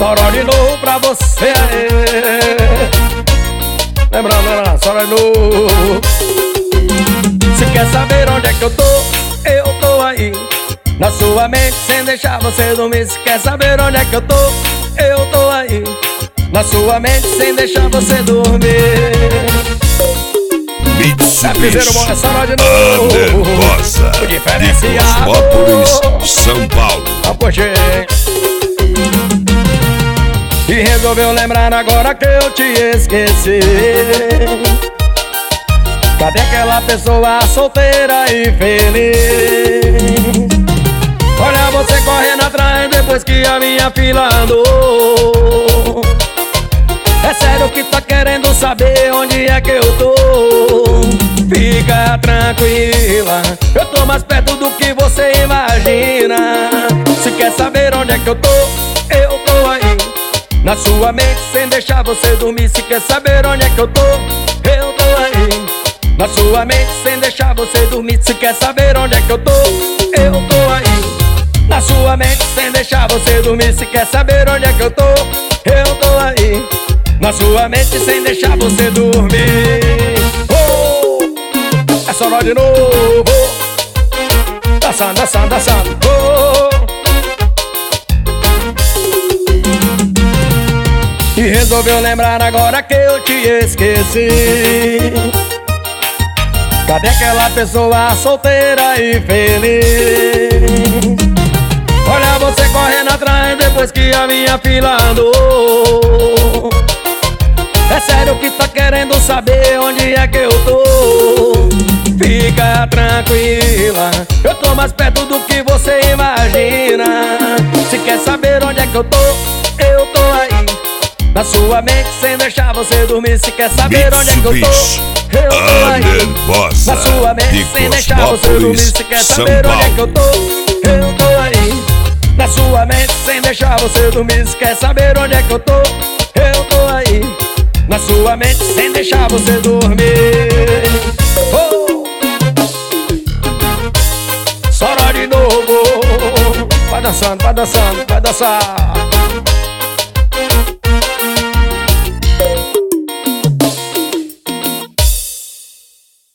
Soró de novo pra você aí. Lembrando, soró de novo. Se quer saber onde é que eu tô aí na sua mente, sem deixar você dormir. Se quer saber onde é que eu tô aí na sua mente, sem deixar você dormir. Mitsubishi Soró de novo. Underbossa O de diferenciado. Cosmópolis, São Paulo. E resolveu lembrar agora que eu te esqueci. Cadê aquela pessoa solteira e feliz? Olha você correndo atrás depois que a minha fila andou. É sério que tá querendo saber onde é que eu tô? Fica tranquila, eu tô mais perto do que você imagina. Se quer saber onde é que eu tô aí na sua mente, sem deixar você dormir. Se quer saber onde é que eu tô aí na sua mente, sem deixar você dormir. Se quer saber onde é que eu tô aí na sua mente, sem deixar você dormir. Se quer saber onde é que eu tô aí na sua mente, sem deixar você dormir. Oh, é só nós de novo, dançando, dançando, dançando. Oh. E resolveu lembrar agora que eu te esqueci. Cadê aquela pessoa solteira e feliz? Olha você correndo atrás depois que a minha fila andou. É sério que tá querendo saber onde é que eu tô? Fica tranquila, eu tô mais perto do que você imagina. Se quer saber onde é que eu tô aí na sua mente, sem deixar você dormir. Se quer saber onde é que eu tô aí na sua mente, sem deixar você dormir. Se quer saber onde é que eu tô aí na sua mente, sem deixar você dormir. Se quer saber onde é que eu tô aí na sua mente, sem deixar você dormir. Oh! Soró de novo. Vai dançando, vai dançando, vai dançar.